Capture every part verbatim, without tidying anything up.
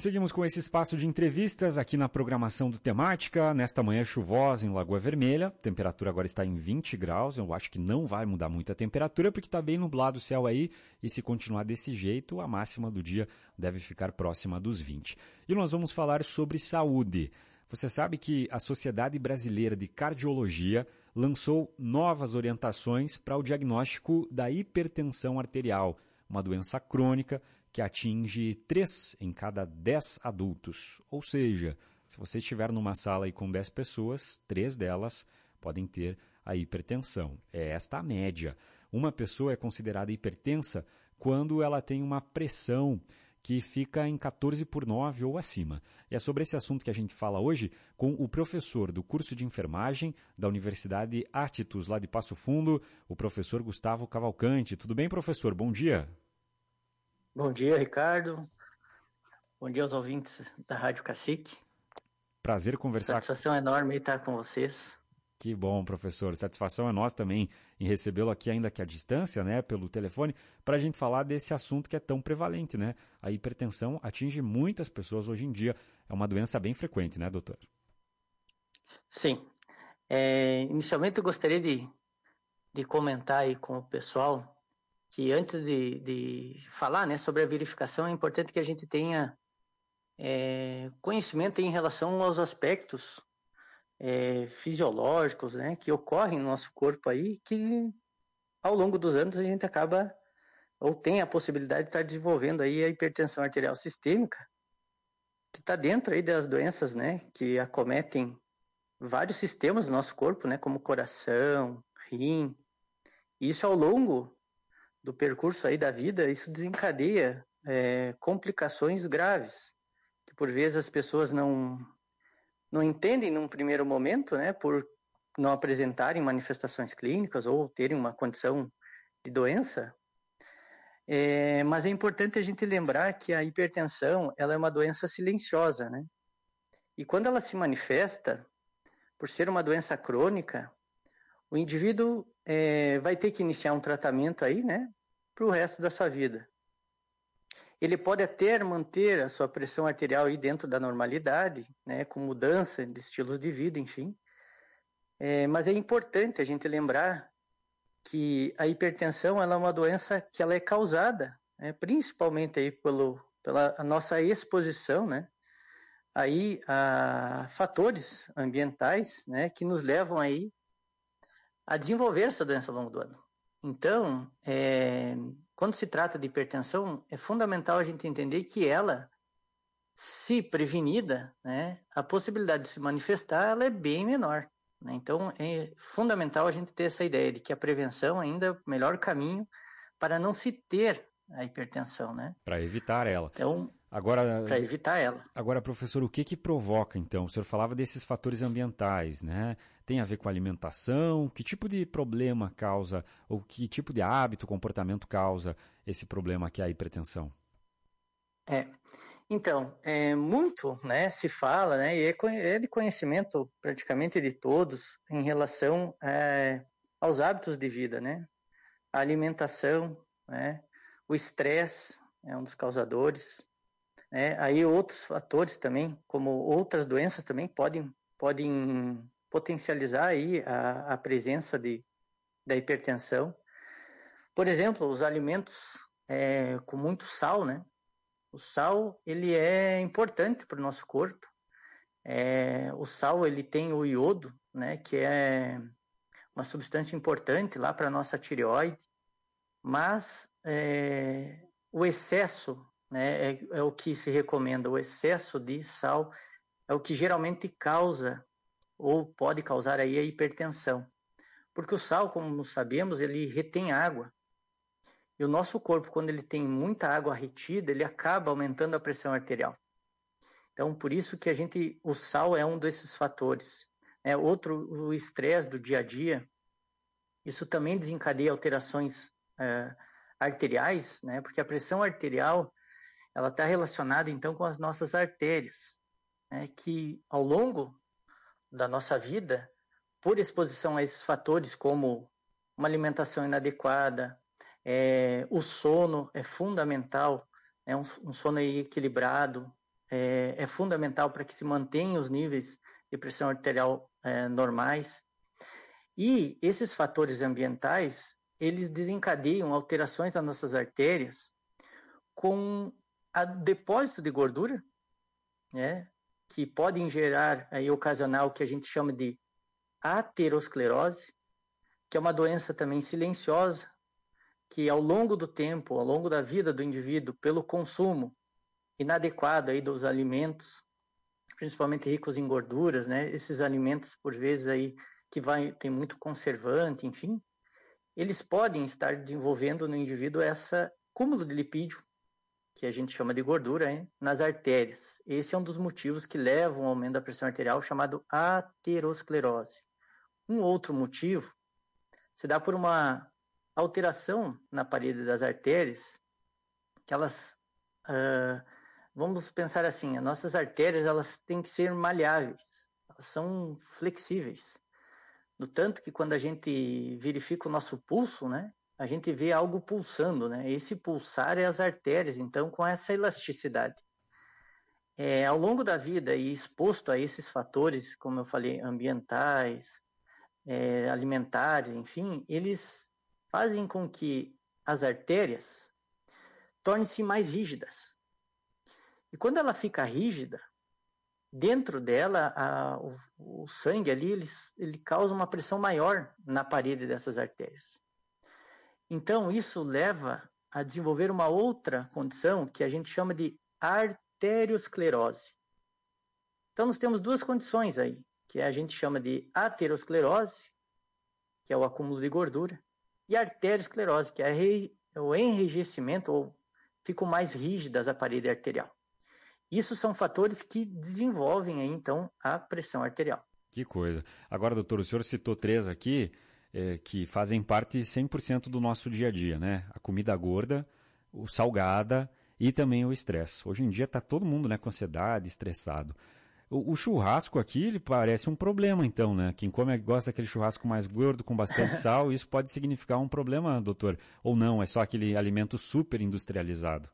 Seguimos com esse espaço de entrevistas aqui na programação do Temática, nesta manhã chuvosa em Lagoa Vermelha. A temperatura agora está em vinte graus, eu acho que não vai mudar muito a temperatura porque está bem nublado o céu aí e se continuar desse jeito, a máxima do dia deve ficar próxima dos vinte. E nós vamos falar sobre saúde. Você sabe que a Sociedade Brasileira de Cardiologia lançou novas orientações para o diagnóstico da hipertensão arterial, uma doença crônica que atinge três em cada dez adultos. Ou seja, se você estiver numa sala aí com dez pessoas, três delas podem ter a hipertensão. É esta a média. Uma pessoa é considerada hipertensa quando ela tem uma pressão que fica em quatorze por nove ou acima. E é sobre esse assunto que a gente fala hoje com o professor do curso de enfermagem da Universidade Attitus, lá de Passo Fundo, o professor Gustavo Cavalcante. Tudo bem, professor? Bom dia. Bom dia, Ricardo. Bom dia aos ouvintes da Rádio Cacique. Prazer conversar. Satisfação enorme estar com vocês. Que bom, professor. Satisfação é nossa também em recebê-lo aqui, ainda que à distância, né, pelo telefone, para a gente falar desse assunto que é tão prevalente, né? A hipertensão atinge muitas pessoas hoje em dia. É uma doença bem frequente, né, doutor? Sim. É, inicialmente eu gostaria de, de comentar aí com o pessoal que antes de, de falar, né, sobre a verificação, é importante que a gente tenha é, conhecimento em relação aos aspectos é, fisiológicos, né, que ocorrem no nosso corpo aí, que ao longo dos anos a gente acaba, ou tem a possibilidade de estar desenvolvendo aí a hipertensão arterial sistêmica, que está dentro aí das doenças, né, que acometem vários sistemas do nosso corpo, né, como coração, rim. E isso ao longo do percurso aí da vida, isso desencadeia é, complicações graves, que por vezes as pessoas não, não entendem num primeiro momento, né, por não apresentarem manifestações clínicas ou terem uma condição de doença, é, mas é importante a gente lembrar que a hipertensão ela é uma doença silenciosa, né? E quando ela se manifesta, por ser uma doença crônica, o indivíduo é, vai ter que iniciar um tratamento aí, né, para o resto da sua vida. Ele pode até manter a sua pressão arterial aí dentro da normalidade, né, com mudança de estilos de vida, enfim. É, mas é importante a gente lembrar que a hipertensão ela é uma doença que ela é causada, né, principalmente aí pelo, pela a nossa exposição, né, aí a fatores ambientais, né, que nos levam aí a desenvolver essa doença ao longo do ano. Então, é, quando se trata de hipertensão, é fundamental a gente entender que ela, se prevenida, né, a possibilidade de se manifestar ela é bem menor. Né? Então, é fundamental a gente ter essa ideia de que a prevenção ainda é o melhor caminho para não se ter a hipertensão, né? Para evitar ela. Então, Agora, para evitar ela. Agora, professor, o que que provoca, então? O senhor falava desses fatores ambientais, né? Tem a ver com a alimentação? Que tipo de problema causa, ou que tipo de hábito, comportamento causa esse problema que é a hipertensão? É, então, é, muito, né, se fala, né, e é de conhecimento praticamente de todos em relação é, aos hábitos de vida, né? A alimentação, né? O estresse é um dos causadores. É, aí outros fatores também, como outras doenças também podem, podem potencializar aí a, a presença de, da hipertensão. Por exemplo, os alimentos é, com muito sal, né? O sal ele é importante para o nosso corpo. É, o sal ele tem o iodo, né? Que é uma substância importante lá para a nossa tireoide, mas é, o excesso né, é, é o que se recomenda. O excesso de sal é o que geralmente causa ou pode causar aí a hipertensão. Porque o sal, como sabemos, ele retém água. E o nosso corpo, quando ele tem muita água retida, ele acaba aumentando a pressão arterial. Então, por isso que a gente, o sal é um desses fatores. É, outro, o estresse do dia a dia, isso também desencadeia alterações é, arteriais, né, porque a pressão arterial ela está relacionada, então, com as nossas artérias, né, que ao longo da nossa vida, por exposição a esses fatores, como uma alimentação inadequada, é, o sono é fundamental, né, um, um sono equilibrado, é, é fundamental para que se mantenham os níveis de pressão arterial é, normais. E esses fatores ambientais, eles desencadeiam alterações nas nossas artérias com a depósito de gordura, né, que podem gerar e ocasionar o que a gente chama de aterosclerose, que é uma doença também silenciosa, que ao longo do tempo, ao longo da vida do indivíduo, pelo consumo inadequado aí dos alimentos, principalmente ricos em gorduras, né, esses alimentos por vezes aí que vai, tem muito conservante, enfim, eles podem estar desenvolvendo no indivíduo esse cúmulo de lipídio, que a gente chama de gordura, hein, nas artérias. Esse é um dos motivos que levam ao aumento da pressão arterial, chamado aterosclerose. Um outro motivo se dá por uma alteração na parede das artérias, que elas, uh, vamos pensar assim, as nossas artérias elas têm que ser maleáveis, elas são flexíveis. No tanto que quando a gente verifica o nosso pulso, né, a gente vê algo pulsando, né? Esse pulsar é as artérias, então, com essa elasticidade. É, ao longo da vida e exposto a esses fatores, como eu falei, ambientais, é, alimentares, enfim, eles fazem com que as artérias tornem-se mais rígidas. E quando ela fica rígida, dentro dela, a, o, o sangue ali, ele, ele causa uma pressão maior na parede dessas artérias. Então, isso leva a desenvolver uma outra condição que a gente chama de arteriosclerose. Então, nós temos duas condições aí, que a gente chama de aterosclerose, que é o acúmulo de gordura, e arteriosclerose, que é o enrijecimento, ou ficam mais rígidas a parede arterial. Isso são fatores que desenvolvem aí, então, a pressão arterial. Que coisa. Agora, doutor, o senhor citou três aqui, É, que fazem parte cem por cento do nosso dia a dia, né? A comida gorda, o salgada e também o estresse. Hoje em dia está todo mundo, né, com ansiedade, estressado. O, o churrasco aqui, ele parece um problema, então, né? Quem come gosta daquele churrasco mais gordo, com bastante sal, isso pode significar um problema, doutor? Ou não, é só aquele alimento super industrializado?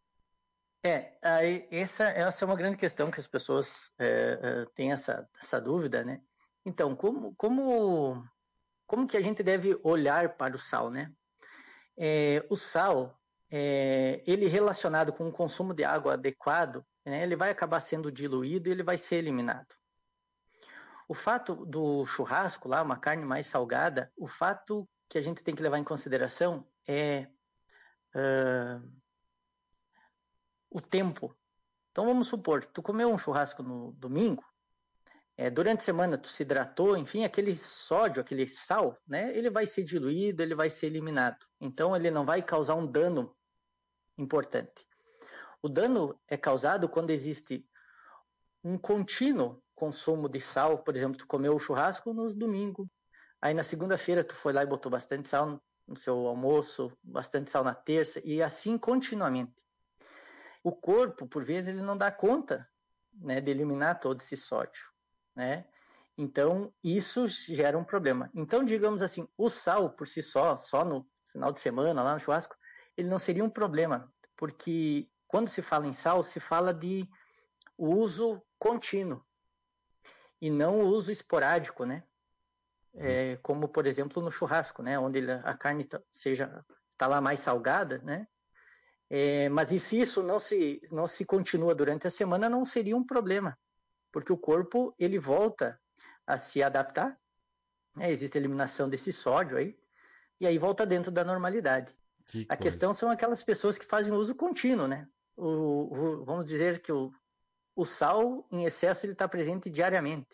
É, aí, essa, essa é uma grande questão que as pessoas é, é, têm essa, essa dúvida, né? Então, como... como Como que a gente deve olhar para o sal, né? É, o sal, é, ele relacionado com o consumo de água adequado, né, ele vai acabar sendo diluído e ele vai ser eliminado. O fato do churrasco, lá, uma carne mais salgada, o fato que a gente tem que levar em consideração é uh, o tempo. Então, vamos supor, tu comeu um churrasco no domingo, É, durante a semana tu se hidratou, enfim, aquele sódio, aquele sal, né, ele vai ser diluído, ele vai ser eliminado. Então, ele não vai causar um dano importante. O dano é causado quando existe um contínuo consumo de sal. Por exemplo, tu comeu o churrasco no domingo, aí na segunda-feira tu foi lá e botou bastante sal no seu almoço, bastante sal na terça, e assim continuamente. O corpo, por vezes, ele não dá conta, né, de eliminar todo esse sódio. Né? Então, isso gera um problema. Então, digamos assim, o sal por si só, só no final de semana, lá no churrasco, ele não seria um problema, porque quando se fala em sal, se fala de uso contínuo e não o uso esporádico, né? É, como, por exemplo, no churrasco, né? Onde a carne seja, está lá mais salgada, né? É, mas e se isso não se, não se continua durante a semana, não seria um problema. Porque o corpo ele volta a se adaptar, né? Existe a eliminação desse sódio aí, e aí volta dentro da normalidade. Que a coisa. questão são aquelas pessoas que fazem uso contínuo, né? O, o, vamos dizer que o, o sal em excesso ele está presente diariamente.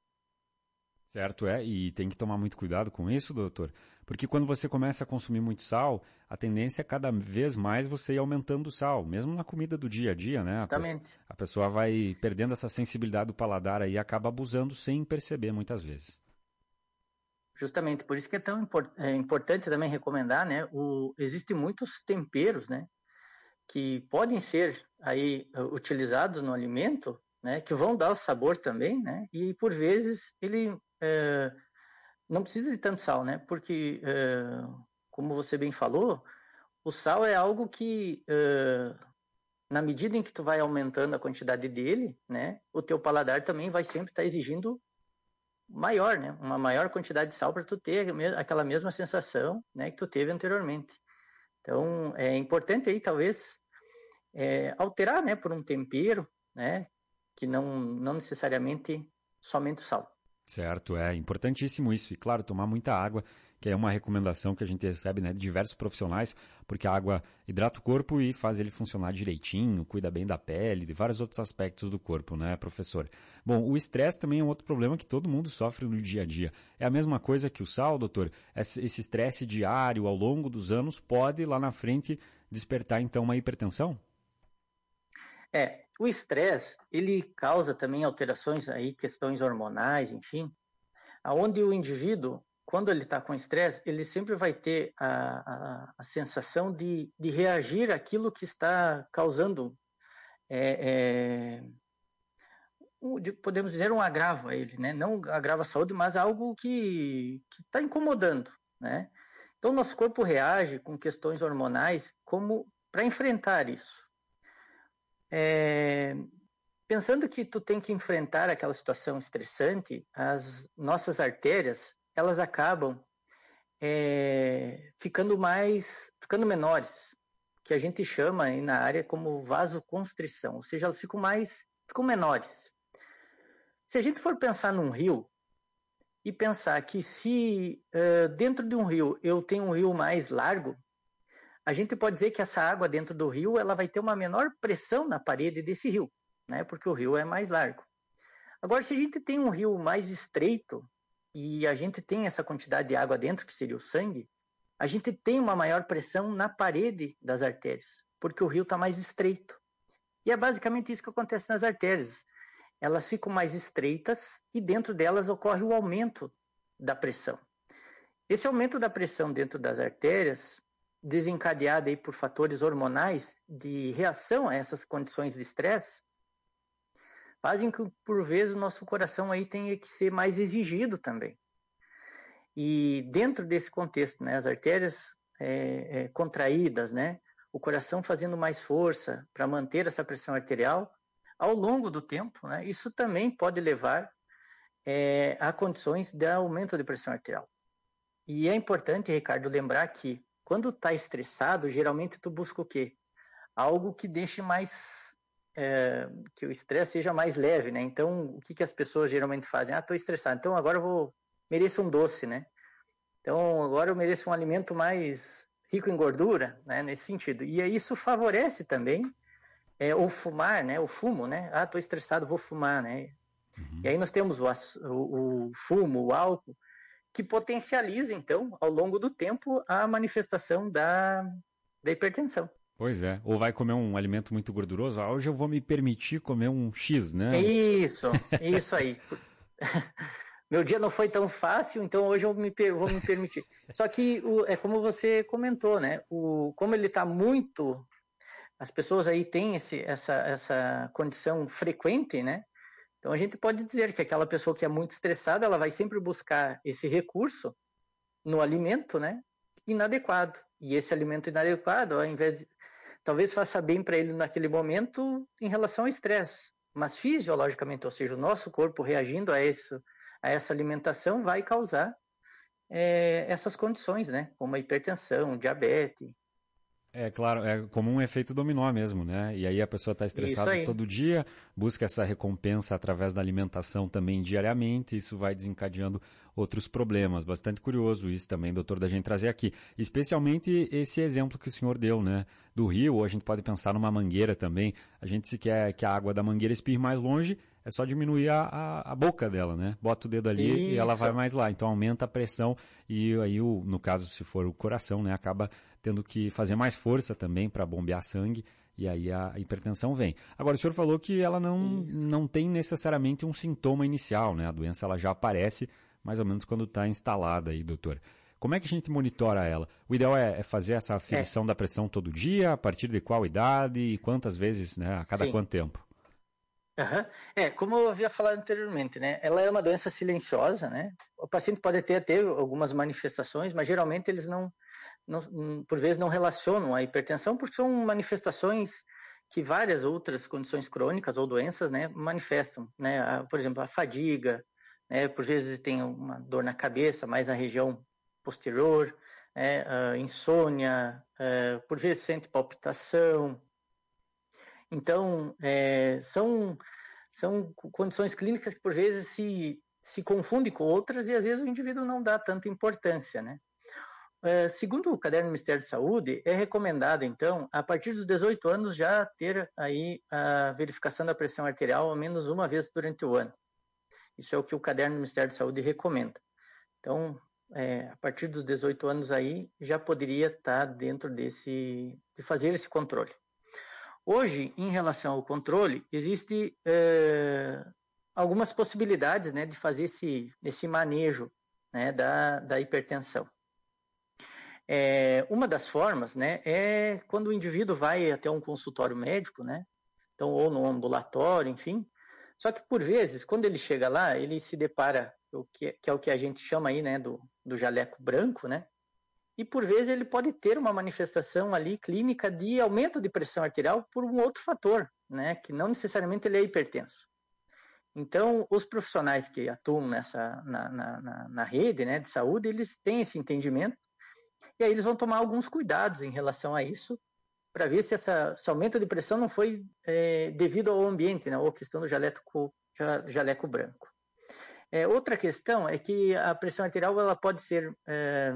Certo, é, e tem que tomar muito cuidado com isso, doutor, porque quando você começa a consumir muito sal, a tendência é cada vez mais você ir aumentando o sal, mesmo na comida do dia a dia, né? Justamente. A pessoa vai perdendo essa sensibilidade do paladar aí e acaba abusando sem perceber muitas vezes. Justamente, por isso que é tão import, é importante também recomendar, né? O, existem muitos temperos, né? Que podem ser aí utilizados no alimento, né? Que vão dar o sabor também, né? E por vezes ele é, não precisa de tanto sal, né? Porque, é, como você bem falou, o sal é algo que é, na medida em que tu vai aumentando a quantidade dele, né, o teu paladar também vai sempre estar exigindo maior, né, uma maior quantidade de sal para tu ter aquela mesma sensação, né, que tu teve anteriormente. Então, é importante aí, talvez, é, alterar, né, por um tempero, né, que não, não necessariamente somente o sal. Certo, é importantíssimo isso. E, claro, tomar muita água, que é uma recomendação que a gente recebe, né, de diversos profissionais, porque a água hidrata o corpo e faz ele funcionar direitinho, cuida bem da pele, de vários outros aspectos do corpo, né, professor? Bom, o estresse também é um outro problema que todo mundo sofre no dia a dia. É a mesma coisa que o sal, doutor? Esse estresse diário ao longo dos anos pode, lá na frente, despertar, então, uma hipertensão? É, o estresse, ele causa também alterações aí, questões hormonais, enfim, aonde o indivíduo, quando ele está com estresse, ele sempre vai ter a, a, a sensação de, de reagir àquilo que está causando, é, é, de, podemos dizer, um agravo a ele, né? Não agravo à saúde, mas algo que está incomodando, né? Então, nosso corpo reage com questões hormonais como para enfrentar isso. É, pensando que tu tem que enfrentar aquela situação estressante, as nossas artérias, elas acabam é, ficando mais, ficando menores, que a gente chama aí na área como vasoconstrição, ou seja, elas ficam mais, ficam menores. Se a gente for pensar num rio e pensar que se uh, dentro de um rio eu tenho um rio mais largo, a gente pode dizer que essa água dentro do rio ela vai ter uma menor pressão na parede desse rio, né? Porque o rio é mais largo. Agora, se a gente tem um rio mais estreito e a gente tem essa quantidade de água dentro, que seria o sangue, a gente tem uma maior pressão na parede das artérias, porque o rio está mais estreito. E é basicamente isso que acontece nas artérias. Elas ficam mais estreitas e dentro delas ocorre o aumento da pressão. Esse aumento da pressão dentro das artérias, desencadeado aí por fatores hormonais de reação a essas condições de estresse, fazem que, por vezes, o nosso coração aí tenha que ser mais exigido também. E dentro desse contexto, né, as artérias é, é, contraídas, né, o coração fazendo mais força para manter essa pressão arterial, ao longo do tempo, né, isso também pode levar é, a condições de aumento de pressão arterial. E é importante, Ricardo, lembrar que quando está estressado, geralmente tu busca o quê? Algo que deixe mais, é, que o estresse seja mais leve, né? Então, o que, que as pessoas geralmente fazem? Ah, estou estressado, então agora eu vou, mereço um doce, né? Então, agora eu mereço um alimento mais rico em gordura, né? Nesse sentido. E isso favorece também é, o fumar, né? O fumo, né? Ah, estou estressado, vou fumar, né? Uhum. E aí nós temos o, o, o fumo, o álcool, que potencializa, então, ao longo do tempo, a manifestação da, da hipertensão. Pois é. Ou vai comer um alimento muito gorduroso, ah, hoje eu vou me permitir comer um X, né? Isso, isso aí. Meu dia não foi tão fácil, então hoje eu me, vou me permitir. Só que o, é como você comentou, né? O, como ele está muito... As pessoas aí têm esse, essa, essa condição frequente, né? Então, a gente pode dizer que aquela pessoa que é muito estressada, ela vai sempre buscar esse recurso no alimento, né, inadequado. E esse alimento inadequado, ao invés de, talvez faça bem para ele naquele momento em relação ao estresse. Mas fisiologicamente, ou seja, o nosso corpo reagindo a, isso, a essa alimentação vai causar é, essas condições, né, como a hipertensão, diabetes. É claro, é como um efeito dominó mesmo, né? E aí a pessoa está estressada todo dia, busca essa recompensa através da alimentação também diariamente, isso vai desencadeando outros problemas. Bastante curioso isso também, doutor, da gente trazer aqui. Especialmente esse exemplo que o senhor deu, né? Do rio, ou a gente pode pensar numa mangueira também. A gente, se quer que a água da mangueira espirre mais longe, é só diminuir a, a, a boca dela, né? Bota o dedo ali isso. E ela vai mais lá. Então aumenta a pressão e aí, o, no caso, se for o coração, né? Acaba tendo que fazer mais força também para bombear sangue e aí a hipertensão vem. Agora, o senhor falou que ela não, não tem necessariamente um sintoma inicial, né? A doença ela já aparece mais ou menos quando está instalada aí, doutor. Como é que a gente monitora ela? O ideal é, é fazer essa aferição é. da pressão todo dia, a partir de qual idade e quantas vezes, né? A cada Sim. quanto tempo? Uhum. É, como eu havia falado anteriormente, né? Ela é uma doença silenciosa, né? O paciente pode ter até algumas manifestações, mas geralmente eles não Não, por vezes não relacionam a hipertensão porque são manifestações que várias outras condições crônicas ou doenças, né, manifestam, né? A, por exemplo, a fadiga, né, por vezes tem uma dor na cabeça, mais na região posterior, né, a insônia, é, por vezes sente palpitação. Então, é, são, são condições clínicas que por vezes se, se confundem com outras e às vezes o indivíduo não dá tanta importância, né? É, segundo o Caderno do Ministério da Saúde, é recomendado, então, a partir dos dezoito anos já ter aí a verificação da pressão arterial ao menos uma vez durante o ano. Isso é o que o Caderno do Ministério da Saúde recomenda. Então, é, a partir dos dezoito anos aí, já poderia estar dentro desse, de fazer esse controle. Hoje, em relação ao controle, existe é, algumas possibilidades, né, de fazer esse, esse manejo, né, da, da hipertensão. É, uma das formas, né, é quando o indivíduo vai até um consultório médico, né, então, ou no ambulatório, enfim. Só que, por vezes, quando ele chega lá, ele se depara, o que, que é o que a gente chama aí, né, do, do jaleco branco, né, e, por vezes, ele pode ter uma manifestação ali clínica de aumento de pressão arterial por um outro fator, né, que não necessariamente ele é hipertenso. Então, os profissionais que atuam nessa, na, na, na, na rede, né, de saúde, eles têm esse entendimento. E aí eles vão tomar alguns cuidados em relação a isso, para ver se essa, esse aumento de pressão não foi é, devido ao ambiente, né, ou questão do jaleco, jaleco branco. É, outra questão é que a pressão arterial ela pode ser é,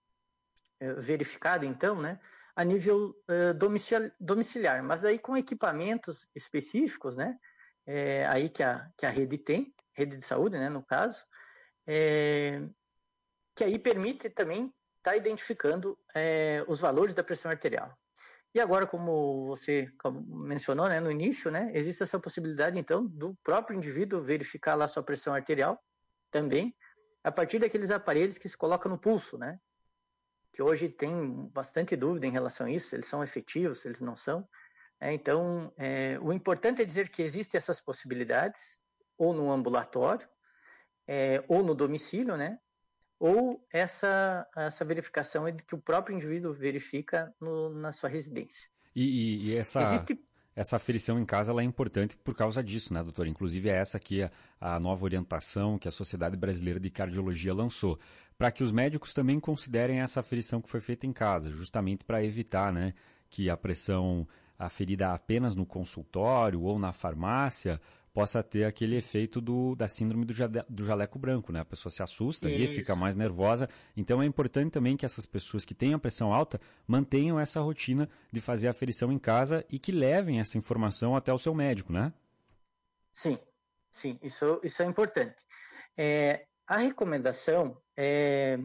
verificada, então, né, a nível é, domiciliar, mas daí com equipamentos específicos, né, é, aí que a, que a rede tem, rede de saúde, né, no caso, é, que aí permite também está identificando é, os valores da pressão arterial. E agora, como você mencionou, né, no início, né, existe essa possibilidade, então, do próprio indivíduo verificar lá sua pressão arterial também, a partir daqueles aparelhos que se colocam no pulso, né, que hoje tem bastante dúvida em relação a isso, se eles são efetivos, se eles não são. É, então, é, o importante é dizer que existem essas possibilidades, ou no ambulatório, é, ou no domicílio, né, ou essa, essa verificação é de que o próprio indivíduo verifica no, na sua residência. E, e, e essa, Existe... essa aferição em casa ela é importante por causa disso, né, doutor? Inclusive é essa aqui a, a nova orientação que a Sociedade Brasileira de Cardiologia lançou, para que os médicos também considerem essa aferição que foi feita em casa, justamente para evitar, né, que a pressão aferida apenas no consultório ou na farmácia possa ter aquele efeito do, da síndrome do, jade, do jaleco branco, né? A pessoa se assusta e fica mais nervosa. Então é importante também que essas pessoas que têm a pressão alta mantenham essa rotina de fazer a aferição em casa e que levem essa informação até o seu médico, né? Sim, sim, isso, isso é importante. É, a recomendação, é,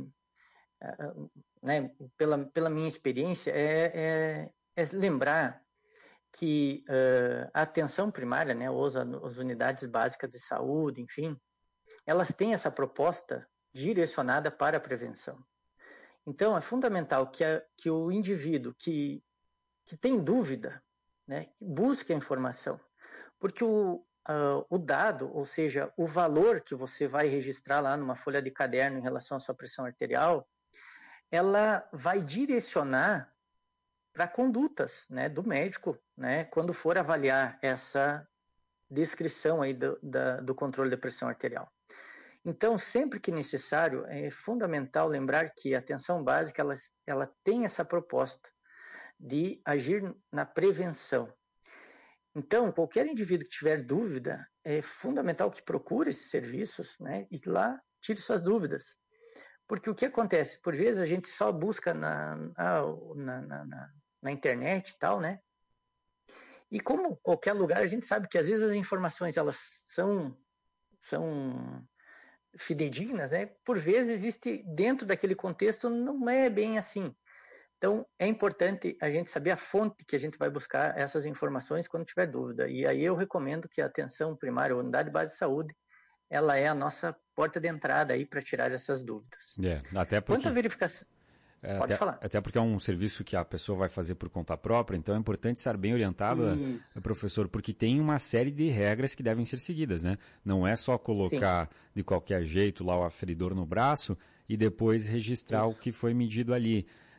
né, pela, pela minha experiência, é, é, é lembrar que uh, a atenção primária, né, ou as, as unidades básicas de saúde, enfim, elas têm essa proposta direcionada para a prevenção. Então, é fundamental que, a, que o indivíduo que, que tem dúvida, né, busque a informação, porque o, uh, o dado, ou seja, o valor que você vai registrar lá numa folha de caderno em relação à sua pressão arterial, ela vai direcionar para condutas, né, do médico, né, quando for avaliar essa descrição aí do, da, do controle da pressão arterial. Então, sempre que necessário, é fundamental lembrar que a atenção básica ela, ela tem essa proposta de agir na prevenção. Então, qualquer indivíduo que tiver dúvida, é fundamental que procure esses serviços, né, e lá tire suas dúvidas. Porque o que acontece? Por vezes a gente só busca na, na, na, na na internet e tal, né? E como qualquer lugar, a gente sabe que às vezes as informações elas são, são fidedignas, né? Por vezes existe dentro daquele contexto, não é bem assim. Então, é importante a gente saber a fonte que a gente vai buscar essas informações quando tiver dúvida. E aí eu recomendo que a atenção primária, a unidade base de saúde, ela é a nossa porta de entrada aí para tirar essas dúvidas. É, até porque... Quanto à verificação... É, Pode até, falar. Até porque é um serviço que a pessoa vai fazer por conta própria, então é importante estar bem orientado, Isso. professor, porque tem uma série de regras que devem ser seguidas, né? Não é só colocar Sim. de qualquer jeito lá o aferidor no braço e depois registrar Isso. o que foi medido ali.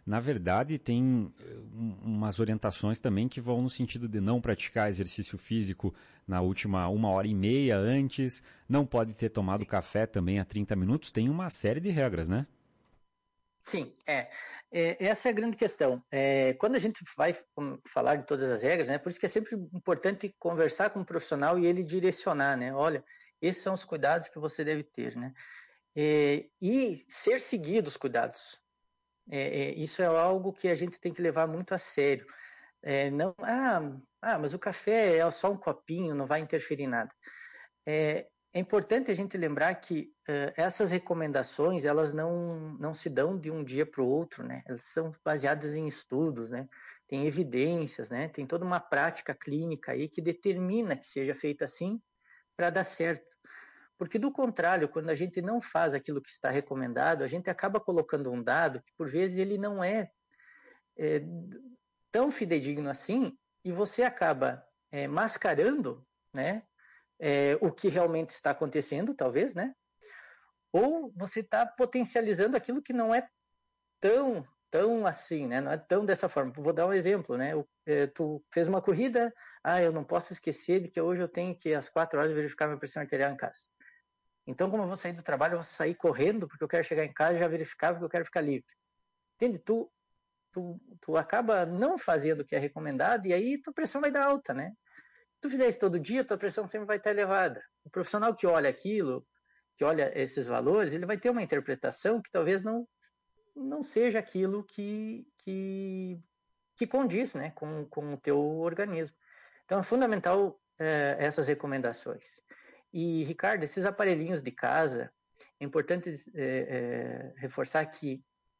na verdade, tem umas orientações também que vão no sentido de não praticar exercício físico na última uma hora e meia antes, não pode ter tomado café também há trinta minutos, tem uma série de regras, né? Sim, é. é essa é a grande questão. É, quando a gente vai falar de todas as regras, né, por isso que é sempre importante conversar com o profissional e ele direcionar, né? Olha, esses são os cuidados que você deve ter, né? É, e ser seguido os cuidados. É, é, isso é algo que a gente tem que levar muito a sério. É, não, ah, ah, mas o café é só um copinho, não vai interferir em nada. É, é importante a gente lembrar que uh, essas recomendações, elas não, não se dão de um dia para o outro, né? Elas são baseadas em estudos, né? Tem evidências, né? Tem toda uma prática clínica aí que determina que seja feito assim para dar certo. Porque, do contrário, quando a gente não faz aquilo que está recomendado, a gente acaba colocando um dado que, por vezes, ele não é, é tão fidedigno assim, e você acaba é, mascarando, né, é, o que realmente está acontecendo, talvez, né? Ou você está potencializando aquilo que não é tão, tão assim, né? Não é tão dessa forma. Vou dar um exemplo, né? O, é, tu fez uma corrida, ah, eu não posso esquecer de que hoje eu tenho que, às quatro horas, verificar minha pressão arterial em casa. Então, como eu vou sair do trabalho, eu vou sair correndo, porque eu quero chegar em casa e já verificar, porque eu quero ficar livre. Entende? Tu, tu, tu acaba não fazendo o que é recomendado, e aí tua pressão vai dar alta, né? Se tu fizer isso todo dia, tua pressão sempre vai estar elevada. O profissional que olha aquilo, que olha esses valores, ele vai ter uma interpretação que talvez não, não seja aquilo que, que, que condiz, né, com, com o teu organismo. Então, é fundamental é, essas recomendações. E, Ricardo, esses aparelhinhos de casa, é importante é, é, reforçar que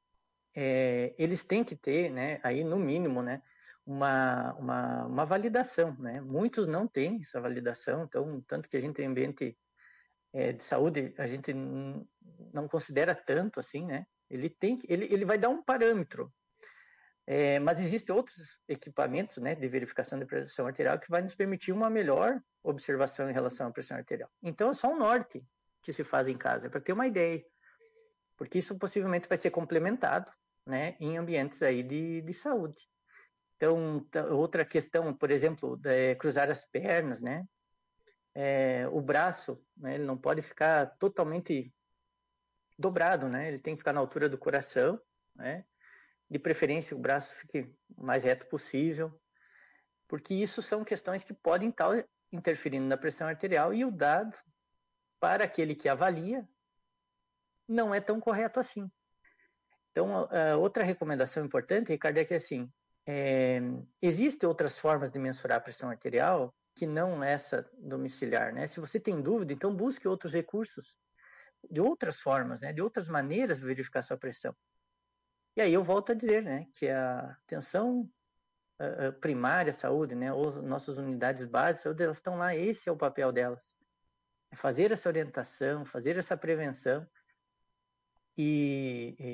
é, eles têm que ter, né, aí no mínimo, né, uma, uma, uma validação, né? Muitos não têm essa validação, então, tanto que a gente tem ambiente é, de saúde, a gente n- não considera tanto assim, né? Ele, tem, ele, ele vai dar um parâmetro, é, mas existem outros equipamentos, né, de verificação de pressão arterial que vai nos permitir uma melhor observação em relação à pressão arterial. Então, é só um norte que se faz em casa, para ter uma ideia, porque isso possivelmente vai ser complementado, né, em ambientes aí de, de saúde. Então, outra questão, por exemplo, é cruzar as pernas, né? É, o braço, né, ele não pode ficar totalmente dobrado, né? Ele tem que ficar na altura do coração, né? De preferência, o braço fique o mais reto possível, porque isso são questões que podem estar interferindo na pressão arterial e o dado, para aquele que avalia, não é tão correto assim. Então, outra recomendação importante, Ricardo, é que assim, é, existem outras formas de mensurar a pressão arterial que não essa domiciliar, né? Se você tem dúvida, então busque outros recursos de outras formas, né? De outras maneiras de verificar sua pressão. E aí eu volto a dizer, né, que a atenção uh, primária à saúde, né, ou nossas unidades básicas de saúde, elas estão lá, esse é o papel delas. É fazer essa orientação, fazer essa prevenção. E,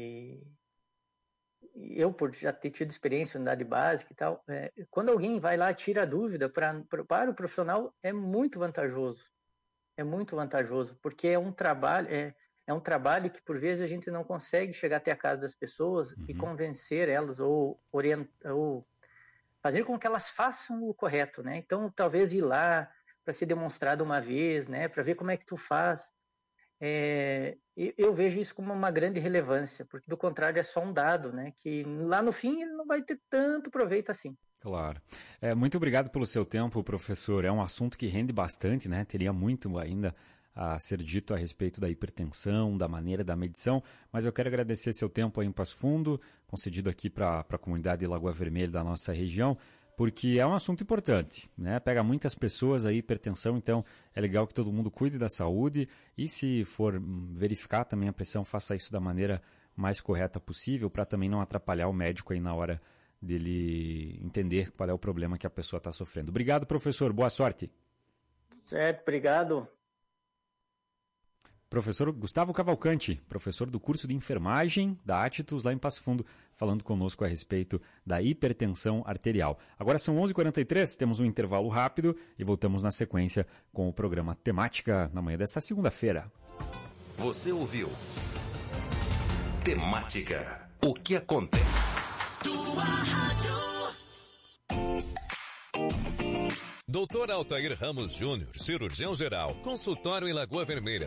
e eu, por já ter tido experiência em unidade básica e tal, é, quando alguém vai lá e tira a dúvida pra, pra, para o profissional, é muito vantajoso. É muito vantajoso, porque é um trabalho... É, É um trabalho que, por vezes, a gente não consegue chegar até a casa das pessoas uhum. e convencer elas ou, orientar, ou fazer com que elas façam o correto, né? Então, talvez ir lá para ser demonstrado uma vez, né? Para ver como é que tu faz. É, eu vejo isso como uma grande relevância, porque, do contrário, é só um dado, né? Que lá no fim ele não vai ter tanto proveito assim. Claro. É, muito obrigado pelo seu tempo, professor. É um assunto que rende bastante, né? Teria muito ainda a ser dito a respeito da hipertensão, da maneira da medição, mas eu quero agradecer seu tempo aí em Passo Fundo, concedido aqui para a comunidade de Lagoa Vermelha da nossa região, porque é um assunto importante, né? Pega muitas pessoas aí, hipertensão, então é legal que todo mundo cuide da saúde e se for verificar também a pressão, faça isso da maneira mais correta possível para também não atrapalhar o médico aí na hora dele entender qual é o problema que a pessoa está sofrendo. Obrigado, professor. Boa sorte. Certo, obrigado. Professor Gustavo Cavalcante, professor do curso de enfermagem da Atitus, lá em Passo Fundo, falando conosco a respeito da hipertensão arterial. Agora são onze e quarenta e três, temos um intervalo rápido e voltamos na sequência com o programa Temática na manhã desta segunda-feira. Você ouviu Temática. O que acontece? doutor Altair Ramos Júnior, cirurgião geral, consultório em Lagoa Vermelha,